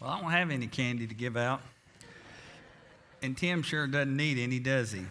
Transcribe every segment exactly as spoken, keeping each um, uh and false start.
Well, I don't have any candy to give out. And Tim sure doesn't need any, does he?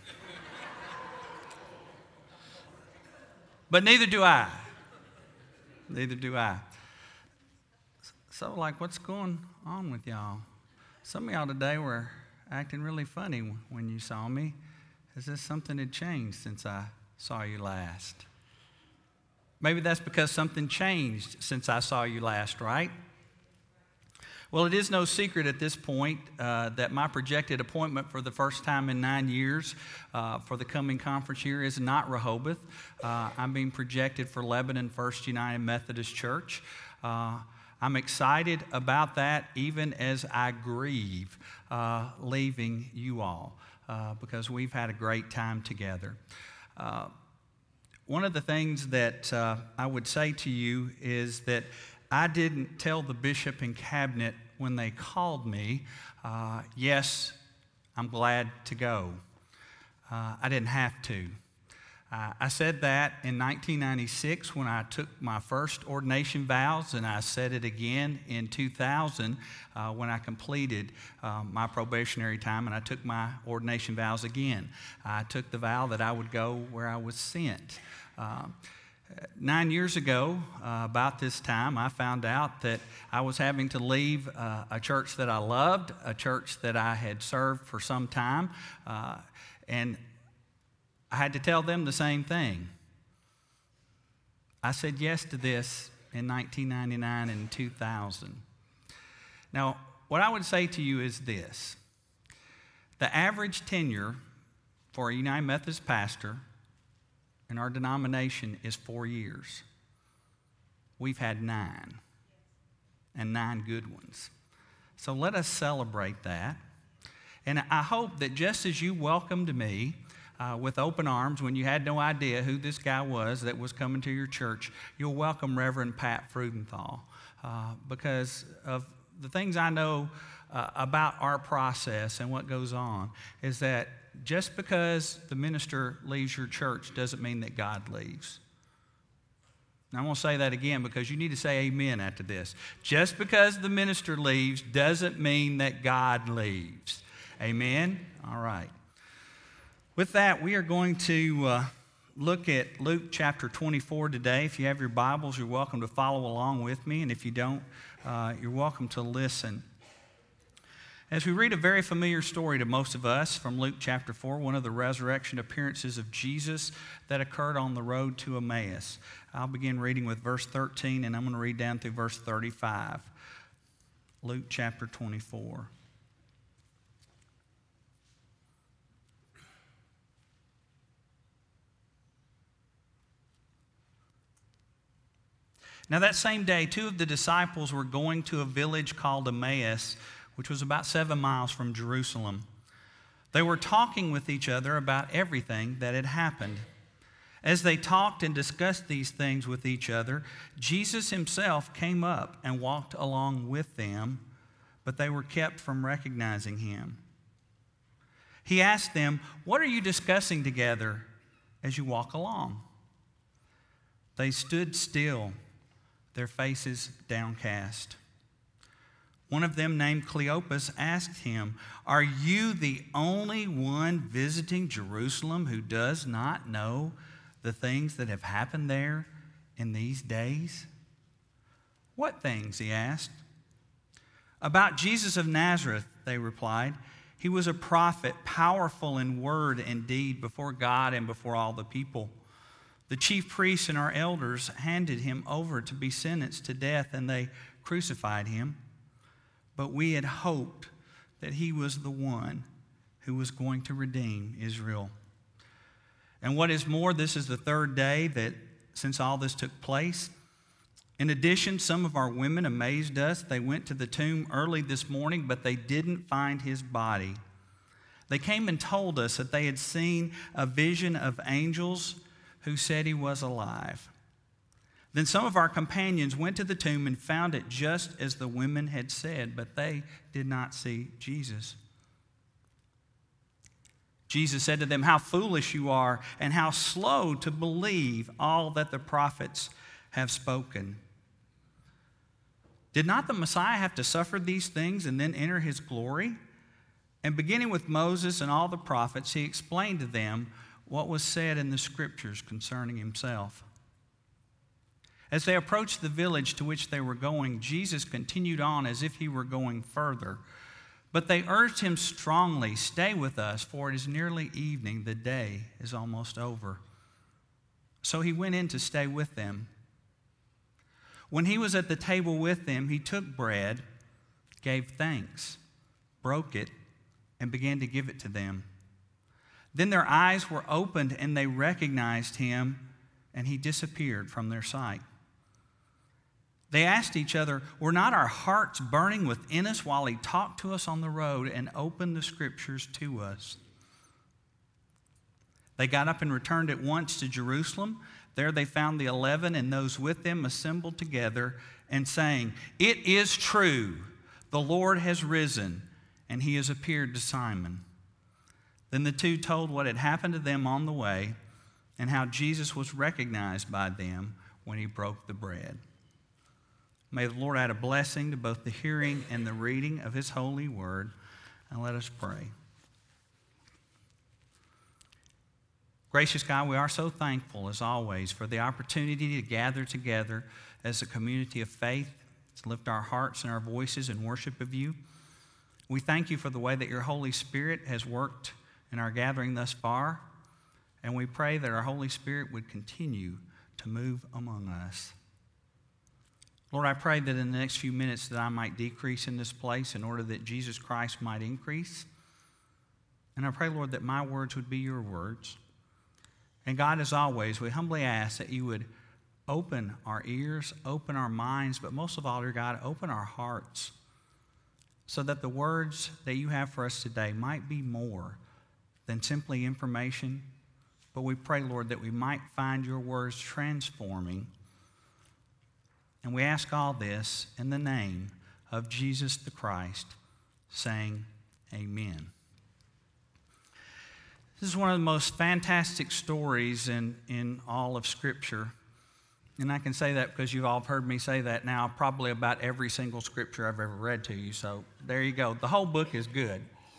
But neither do I. Neither do I. So, like, what's going on with y'all? Some of y'all today were acting really funny when you saw me. Is this something that changed since I saw you last? Maybe that's because something changed since I saw you last, right? Well, it is no secret at this point uh, that my projected appointment for the first time in nine years uh, for the coming conference year is not Rehoboth. Uh, I'm being projected for Lebanon First United Methodist Church. Uh, I'm excited about that even as I grieve uh, leaving you all uh, because we've had a great time together. Uh, one of the things that uh, I would say to you is that I didn't tell the bishop and cabinet when they called me, uh, yes, I'm glad to go. Uh, I didn't have to. Uh, I said that in nineteen ninety-six when I took my first ordination vows, and I said it again in two thousand uh, when I completed uh, my probationary time, and I took my ordination vows again. I took the vow that I would go where I was sent. Uh, Nine years ago, uh, about this time, I found out that I was having to leave uh, a church that I loved, a church that I had served for some time, uh, and I had to tell them the same thing. I said yes to this in nineteen ninety-nine and two thousand. Now, what I would say to you is this. The average tenure for a United Methodist pastor in our denomination is four years. We've had nine, and nine good ones. So let us celebrate that. And I hope that just as you welcomed me uh, with open arms when you had no idea who this guy was that was coming to your church, you'll welcome Reverend Pat Freudenthal uh, because of the things I know uh, about our process and what goes on is that just because the minister leaves your church doesn't mean that God leaves. Now, I'm going to say that again because you need to say amen after this. Just because the minister leaves doesn't mean that God leaves. Amen? All right. With that, we are going to uh, look at Luke chapter twenty-four today. If you have your Bibles, you're welcome to follow along with me. And if you don't, uh, you're welcome to listen. As we read a very familiar story to most of us from Luke chapter four, one of the resurrection appearances of Jesus that occurred on the road to Emmaus. I'll begin reading with verse thirteen, and I'm going to read down through verse thirty-five. Luke chapter twenty-four. Now that same day, two of the disciples were going to a village called Emmaus, which was about seven miles from Jerusalem. They were talking with each other about everything that had happened. As they talked and discussed these things with each other, Jesus himself came up and walked along with them, but they were kept from recognizing him. He asked them, "What are you discussing together as you walk along?" They stood still, their faces downcast. One of them, named Cleopas, asked him, "Are you the only one visiting Jerusalem who does not know the things that have happened there in these days?" "What things?" he asked. "About Jesus of Nazareth," they replied. "He was a prophet, powerful in word and deed before God and before all the people. The chief priests and our elders handed him over to be sentenced to death, and they crucified him. But we had hoped that he was the one who was going to redeem Israel. And what is more, this is the third day that since all this took place. In addition, some of our women amazed us. They went to the tomb early this morning, but they didn't find his body. They came and told us that they had seen a vision of angels who said he was alive. Then some of our companions went to the tomb and found it just as the women had said, but they did not see Jesus." Jesus said to them, "How foolish you are, and how slow to believe all that the prophets have spoken." Did not the Messiah have to suffer these things and then enter his glory? And beginning with Moses and all the prophets, he explained to them what was said in the scriptures concerning himself. As they approached the village to which they were going, Jesus continued on as if he were going further. But they urged him strongly, "Stay with us, for it is nearly evening. The day is almost over." So he went in to stay with them. When he was at the table with them, he took bread, gave thanks, broke it, and began to give it to them. Then their eyes were opened and they recognized him, and he disappeared from their sight. They asked each other, "Were not our hearts burning within us while he talked to us on the road and opened the scriptures to us?" They got up and returned at once to Jerusalem. There they found the eleven and those with them assembled together and saying, "It is true, the Lord has risen, and he has appeared to Simon." Then the two told what had happened to them on the way and how Jesus was recognized by them when he broke the bread. May the Lord add a blessing to both the hearing and the reading of his holy word. And let us pray. Gracious God, we are so thankful, as always, for the opportunity to gather together as a community of faith, to lift our hearts and our voices in worship of you. We thank you for the way that your Holy Spirit has worked in our gathering thus far, and we pray that our Holy Spirit would continue to move among us. Lord, I pray that in the next few minutes that I might decrease in this place in order that Jesus Christ might increase. And I pray, Lord, that my words would be your words. And God, as always, we humbly ask that you would open our ears, open our minds, but most of all, dear God, open our hearts so that the words that you have for us today might be more than simply information. But we pray, Lord, that we might find your words transforming. And we ask all this in the name of Jesus the Christ, saying amen. This is one of the most fantastic stories in, in all of Scripture. And I can say that because you've all heard me say that now probably about every single scripture I've ever read to you. So there you go. The whole book is good.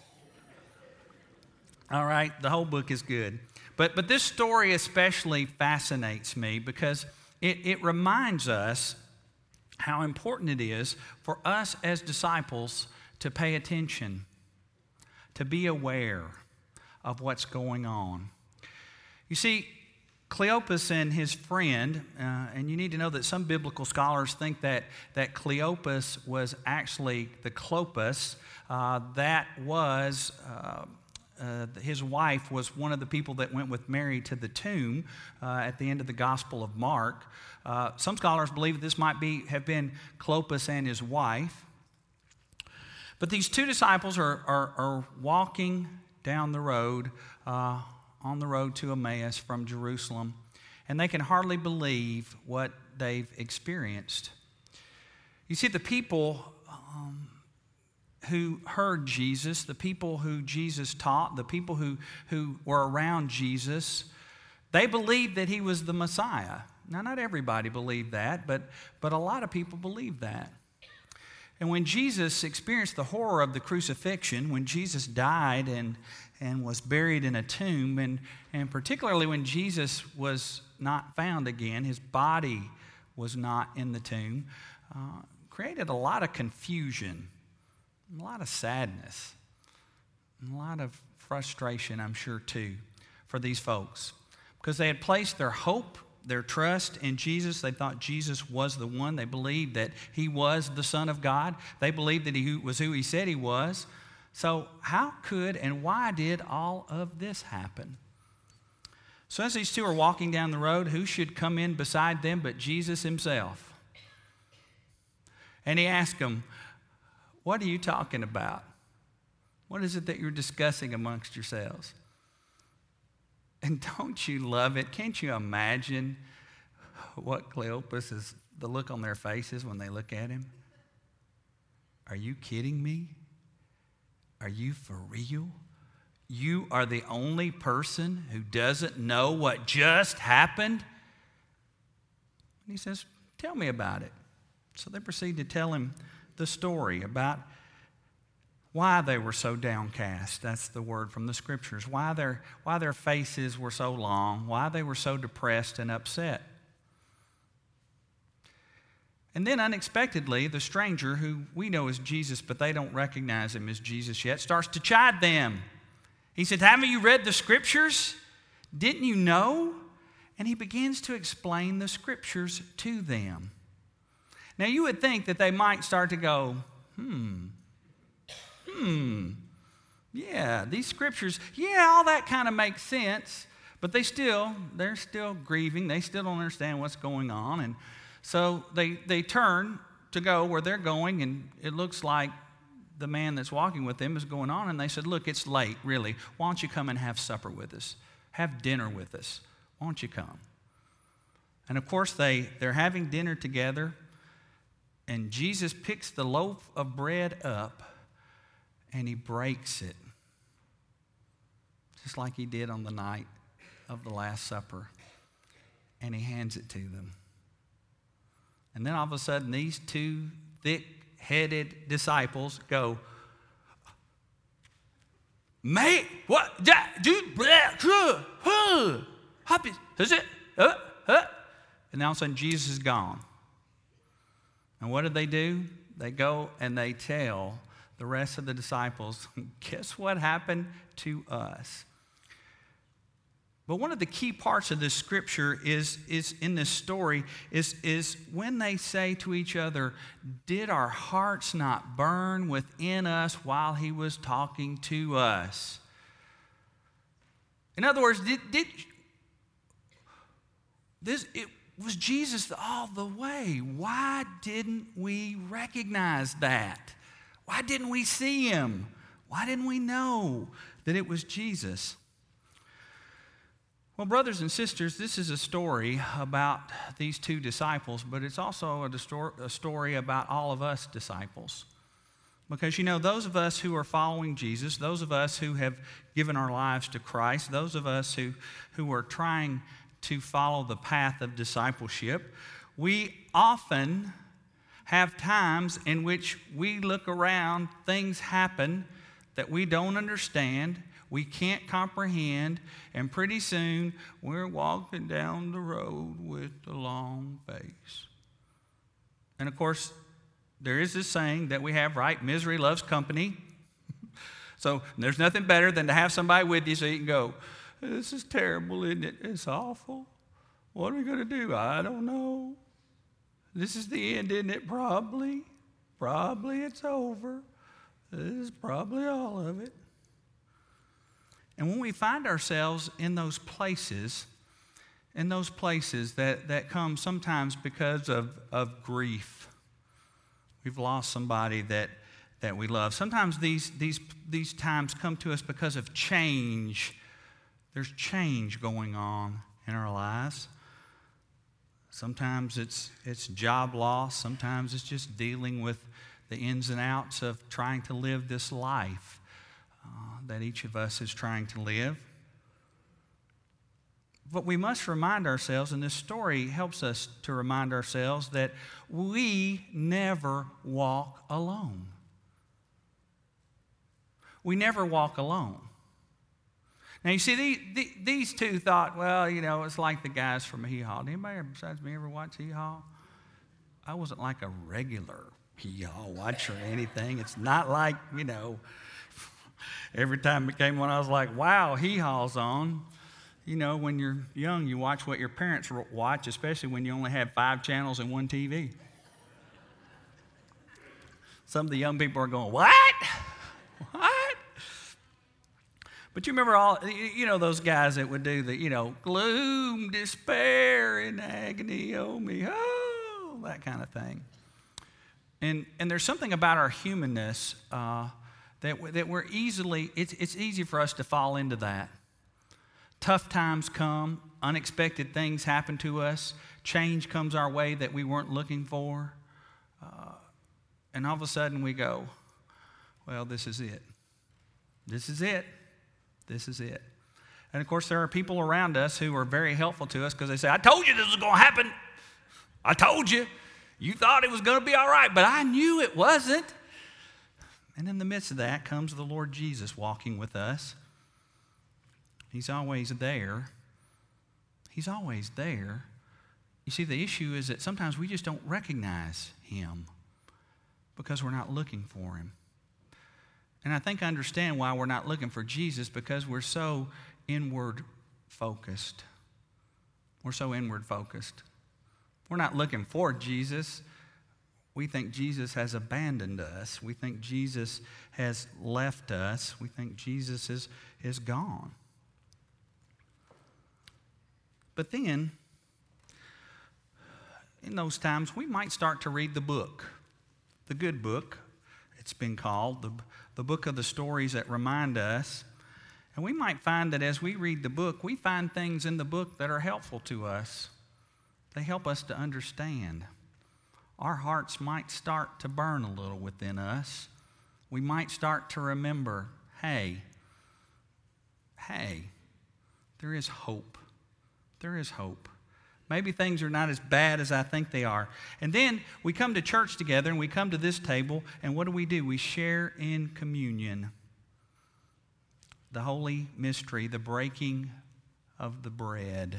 All right, the whole book is good. But, but this story especially fascinates me because it, it reminds us how important it is for us as disciples to pay attention, to be aware of what's going on. You see, Cleopas and his friend, uh, and you need to know that some biblical scholars think that, that Cleopas was actually the Clopas. Uh, that was, uh, uh, his wife was one of the people that went with Mary to the tomb uh, at the end of the Gospel of Mark. Uh, some scholars believe that this might be have been Clopas and his wife. But these two disciples are, are, are walking down the road, uh, on the road to Emmaus from Jerusalem, and they can hardly believe what they've experienced. You see, the people um, who heard Jesus, the people who Jesus taught, the people who, who were around Jesus, they believed that he was the Messiah. Now, not everybody believed that, but, but a lot of people believed that. And when Jesus experienced the horror of the crucifixion, when Jesus died and, and was buried in a tomb, and, and particularly when Jesus was not found again, his body was not in the tomb, uh, created a lot of confusion, a lot of sadness, and a lot of frustration, I'm sure, too, for these folks. Because they had placed their hope, their trust in Jesus. They thought Jesus was the one. They believed that he was the Son of God. They believed that he was who he said he was. So how could and why did all of this happen? So as these two are walking down the road, who should come in beside them but Jesus himself? And he asked them, "What are you talking about? What is it that you're discussing amongst yourselves?" And don't you love it? Can't you imagine what Cleopas is, the look on their faces when they look at him? Are you kidding me? Are you for real? You are the only person who doesn't know what just happened? And he says, "Tell me about it. So they proceed to tell him the story about why they were so downcast. That's the word from the scriptures. Why their, why their faces were so long, why they were so depressed and upset. And then unexpectedly, the stranger, who we know as Jesus, but they don't recognize him as Jesus yet, starts to chide them. He said, haven't you read the scriptures? Didn't you know? And he begins to explain the scriptures to them. Now, you would think that they might start to go, hmm, hmm, yeah, these scriptures, yeah, all that kind of makes sense, but they still, they're still grieving. They still don't understand what's going on. And so they, they turn to go where they're going, and it looks like the man that's walking with them is going on, and they said, look, it's late, really. Why don't you come and have supper with us? Have dinner with us. Why don't you come? And of course, they, they're having dinner together, and Jesus picks the loaf of bread up, and he breaks it, just like he did on the night of the Last Supper, and he hands it to them. And then all of a sudden, these two thick-headed disciples go, mate, what, that, dude, happy, is it? Uh, uh. And all of a sudden, Jesus is gone. And what did they do? They go and they tell the rest of the disciples, guess what happened to us? But one of the key parts of this scripture is, is in this story is, is when they say to each other, did our hearts not burn within us while he was talking to us? In other words, did, did this, it was Jesus all the way. Why didn't we recognize that? Why didn't we see him? Why didn't we know that it was Jesus? Well, brothers and sisters, this is a story about these two disciples, but it's also a, distor- a story about all of us disciples. Because, you know, those of us who are following Jesus, those of us who have given our lives to Christ, those of us who, who are trying to follow the path of discipleship, we often have times in which we look around, things happen that we don't understand, we can't comprehend, and pretty soon we're walking down the road with a long face. And of course, there is this saying that we have, right? Misery loves company. So there's nothing better than to have somebody with you so you can go, this is terrible, isn't it? It's awful. What are we going to do? I don't know. This is the end, isn't it? Probably. Probably it's over. This is probably all of it. And when we find ourselves in those places, in those places that, that come sometimes because of, of grief, we've lost somebody that, that we love. Sometimes these, these, these times come to us because of change. There's change going on in our lives. Sometimes it's, it's job loss. Sometimes it's just dealing with the ins and outs of trying to live this life uh, that each of us is trying to live. But we must remind ourselves, and this story helps us to remind ourselves, that we never walk alone. We never walk alone. Now, you see, the, the, these two thought, well, you know, it's like the guys from Hee Haw. Did anybody besides me ever watch Hee Haw? I wasn't like a regular Hee Haw watcher or anything. It's not like, you know, every time it came on, I was like, wow, Hee Haw's on. You know, when you're young, you watch what your parents watch, especially when you only have five channels and one T V. Some of the young people are going, what? What? But you remember all, you know, those guys that would do the, you know, gloom, despair, and agony, oh me, oh, that kind of thing. And and there's something about our humanness uh, that, that we're easily, it's, it's easy for us to fall into that. Tough times come, unexpected things happen to us, change comes our way that we weren't looking for, uh, and all of a sudden we go, well, this is it. This is it. This is it. And of course, there are people around us who are very helpful to us because they say, I told you this was going to happen. I told you. You thought it was going to be all right, but I knew it wasn't. And in the midst of that comes the Lord Jesus walking with us. He's always there. He's always there. You see, the issue is that sometimes we just don't recognize him because we're not looking for him. And I think I understand why we're not looking for Jesus, because we're so inward focused. We're so inward focused. We're not looking for Jesus. We think Jesus has abandoned us. We think Jesus has left us. We think Jesus is, is gone. But then, in those times, we might start to read the book, the good book, it's been called, the, the book of the stories that remind us. And we might find that as we read the book, we find things in the book that are helpful to us. They help us to understand. Our hearts might start to burn a little within us. We might start to remember, hey, hey, there is hope. There is hope. Maybe things are not as bad as I think they are. And then we come to church together and we come to this table, and what do we do? We share in communion. The holy mystery, the breaking of the bread.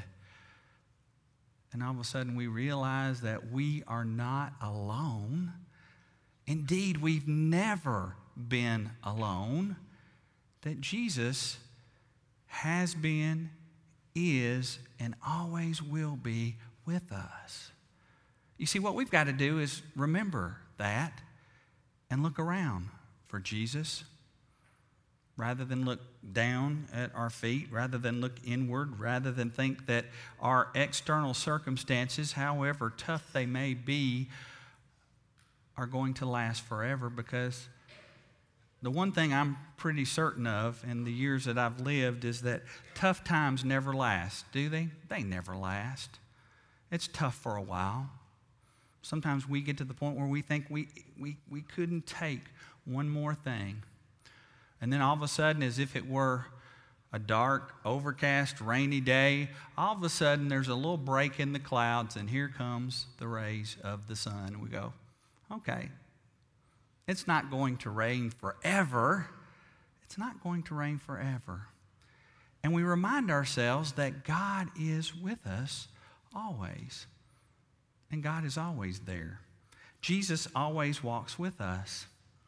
And all of a sudden we realize that we are not alone. Indeed, we've never been alone. That Jesus has been, is, and always will be with us. You see, what we've got to do is remember that and look around for Jesus. Rather than look down at our feet, rather than look inward, rather than think that our external circumstances, however tough they may be, are going to last forever. Because the one thing I'm pretty certain of in the years that I've lived is that tough times never last, do they? They never last. It's tough for a while. Sometimes we get to the point where we think we, we, we couldn't take one more thing. And then all of a sudden, as if it were a dark, overcast, rainy day, all of a sudden there's a little break in the clouds, and here comes the rays of the sun. And we go, okay, it's not going to rain forever. It's not going to rain forever. And we remind ourselves that God is with us always. And God is always there. Jesus always walks with us.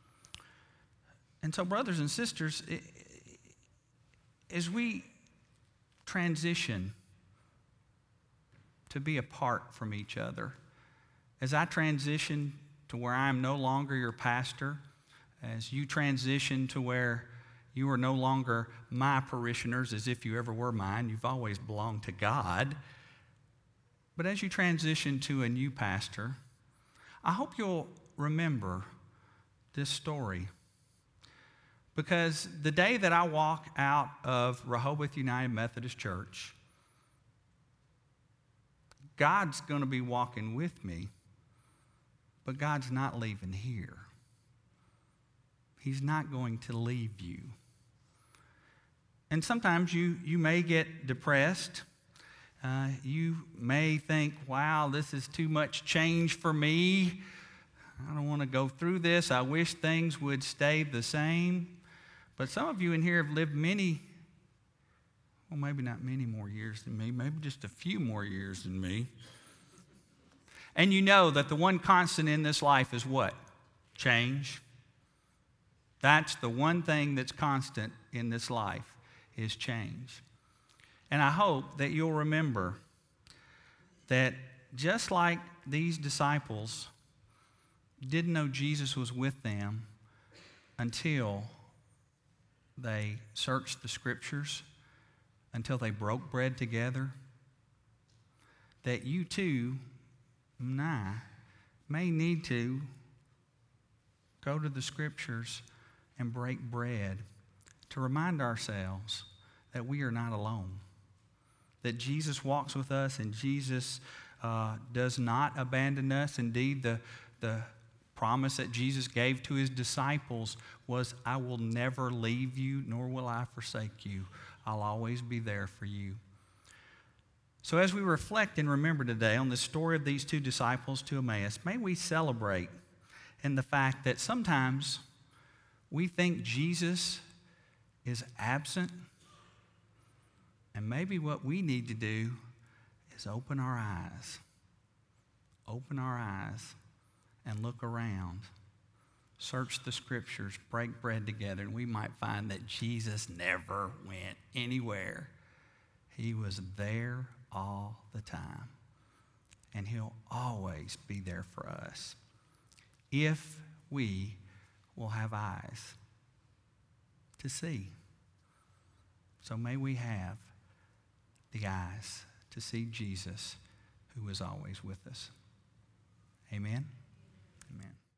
And so, brothers and sisters, as we transition to be apart from each other, as I transition to where I am no longer your pastor, as you transition to where you are no longer my parishioners as if you ever were mine, you've always belonged to God. But as you transition to a new pastor, I hope you'll remember this story. Because the day that I walk out of Rehoboth United Methodist Church, God's going to be walking with me, but God's not leaving here. He's not going to leave you. And sometimes you, you may get depressed. Uh, you may think, wow, this is too much change for me. I don't want to go through this. I wish things would stay the same. But some of you in here have lived many, well, maybe not many more years than me, maybe just a few more years than me. And you know that the one constant in this life is what? Change. That's the one thing that's constant in this life, is change. And I hope that you'll remember that just like these disciples didn't know Jesus was with them until they searched the scriptures, until they broke bread together, that you too and I may need to go to the scriptures and break bread to remind ourselves that we are not alone, that Jesus walks with us and Jesus uh, does not abandon us. Indeed, the, the promise that Jesus gave to his disciples was, I will never leave you, nor will I forsake you. I'll always be there for you. So as we reflect and remember today on the story of these two disciples to Emmaus, may we celebrate in the fact that sometimes we think Jesus is absent, and maybe what we need to do is open our eyes, open our eyes and look around, search the scriptures, break bread together, and we might find that Jesus never went anywhere. He was there all the time, and he'll always be there for us if we will have eyes to see. So may we have the eyes to see Jesus, who is always with us. Amen. Amen.